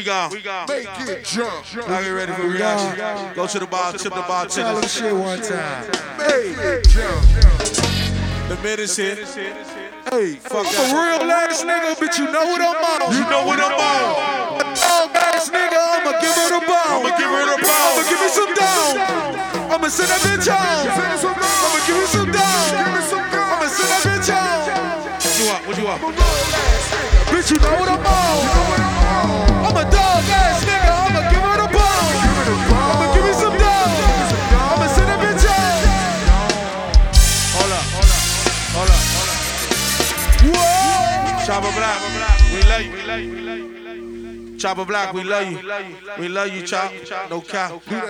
go. Make it jump. Y'all get ready for reaction. Go to the bar, tip the bar, Tell them shit one time. Make it jump. The minute's here. Hey, Fuck I'm a that. real ass nigga, bitch. You know what I'm on. You know what I'm on. Dog ass nigga, I'ma give her the ball. I'ma give her the ball. I'ma give me some down. I'ma send that bitch on. I'ma give you some down. I'ma send that bitch on. What you want? What you want? Bitch, you know what I'm on. I'm a dog ass nigga. I'ma give her the ball. I'ma give me some down. I'ma send that bitch on. Hold up. Hold up. Whoa. Chopper Black, we love you. Chopper Black, we love you. We love you, Chop. No cap.